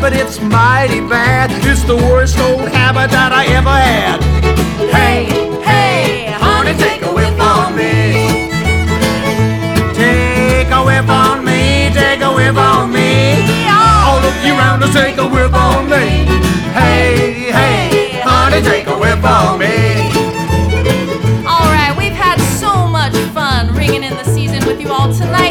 habit, it's mighty bad. It's the worst old habit that I ever had. Hey, hey, honey, take a whiff on me. Take a whiff on me, take a whiff on me. All of you round to take a whiff on me. Hey, hey, honey, take a whiff on me. All right, we've had so much fun ringing in the season with you all tonight.